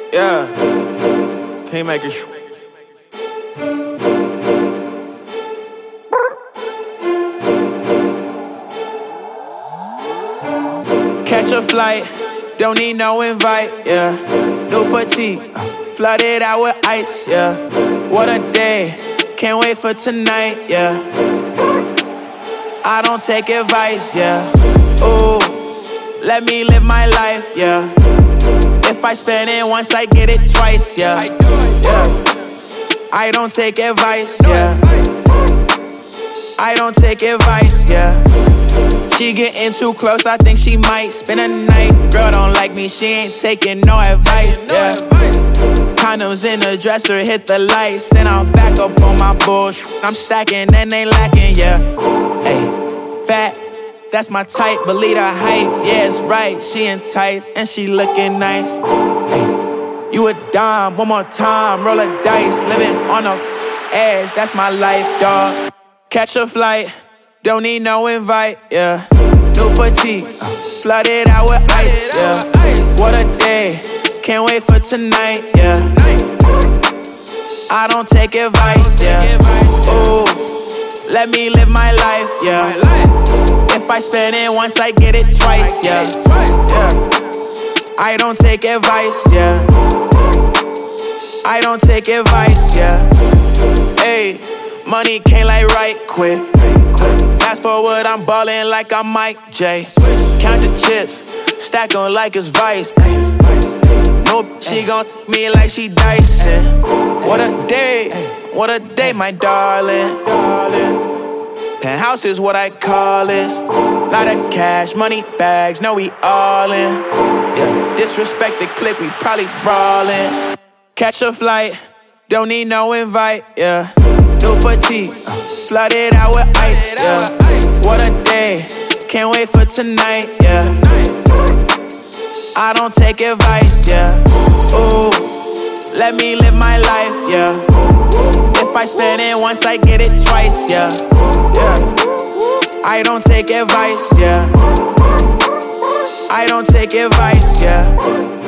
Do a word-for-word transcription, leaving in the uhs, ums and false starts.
Yeah, Kingmakers. Catch a flight, don't need no invite, yeah. New petite, flooded out with ice, yeah. What a day, can't wait for tonight, yeah. I don't take advice, yeah. Ooh, let me live my life, yeah. If I spend it once, I get it twice, yeah. Yeah. I don't take advice, yeah. I don't take advice, yeah. She getting too close, I think she might spend a night. Girl don't like me, she ain't taking no advice, yeah. Condoms in the dresser, hit the lights, and I'm back up on my bullshit. I'm stacking and they lacking, yeah. Hey, fat, that's my type, believe the hype, yeah, it's right. She enticed and she looking nice. Hey, you a dime, one more time, roll a dice, living on the edge, that's my life, dawg. Catch a flight, don't need no invite, yeah. New petite, flooded out with ice, yeah. What a day, can't wait for tonight, yeah. I don't take advice, yeah. Ooh, let me live my life, yeah. If I spend it once, I get it twice, yeah. Yeah. I don't take advice, yeah. I don't take advice, yeah. Hey, money came like right quick. Fast forward, I'm ballin' like I'm Mike J. Count the chips, stack 'em like it's Vice. Nope, she gon' me like she dicing. What a day, what a day, my darling. Penthouse is what I call this. Lot of cash, money bags, know we all in. Yeah, disrespect the clip, we probably brawlin'. Catch a flight, don't need no invite, yeah. New petite, flooded out with ice, yeah. What a day, can't wait for tonight, yeah. I don't take advice, yeah. Ooh, let me live my life, yeah. If I spend it once, I get it twice, yeah. Yeah. I don't take advice, yeah. I don't take advice, yeah.